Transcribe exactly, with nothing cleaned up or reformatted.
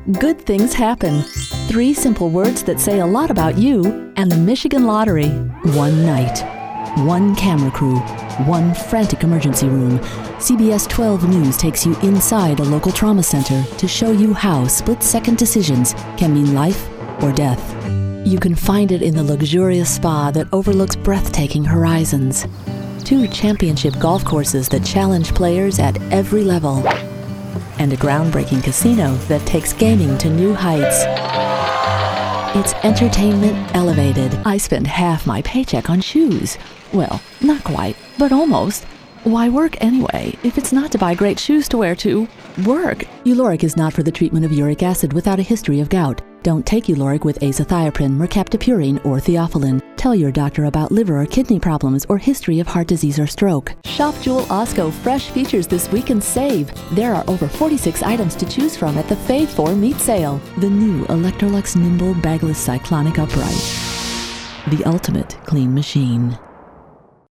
Good things happen. Three simple words that say a lot about you and the Michigan Lottery. One night, one camera crew, one frantic emergency room. C B S twelve News takes you inside a local trauma center to show you how split-second decisions can mean life or death. You can find it in the luxurious spa that overlooks breathtaking horizons. Two championship golf courses that challenge players at every level. And a groundbreaking casino that takes gaming to new heights. It's entertainment elevated. I spend half my paycheck on shoes. Well, not quite, but almost. Why work anyway, if it's not to buy great shoes to wear to work? Uloric is not for the treatment of uric acid without a history of gout. Don't take Uloric with azathioprine, mercaptopurine, or theophylline. Tell your doctor about liver or kidney problems or history of heart disease or stroke. Shop Jewel Osco fresh features this week and save. There are over forty-six items to choose from at the Fave four Meat Sale. The new Electrolux Nimble Bagless Cyclonic Upright. The ultimate clean machine.